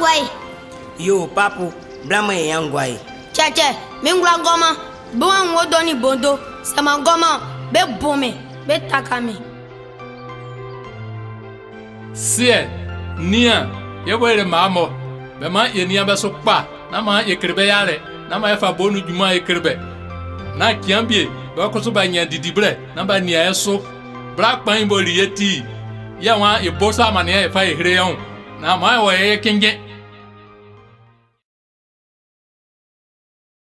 angwai. Yo, papu, blama e angwai. Cheche, mingula ngoma, buwan wodoni bondo, sama ngoma, be bome, be takame. Sie, nia, ye boyle mamo, be ma ye nia be so pa, na ma ye krebe yale, na ma ye fa bonu juma ye krebe. Na kiambie, be ko so ba nya didibre, na ba nia eso. Black pan bo lieti, ya wa ye bosa mane ye fa ye hre yon. Na ma wo ye kinge.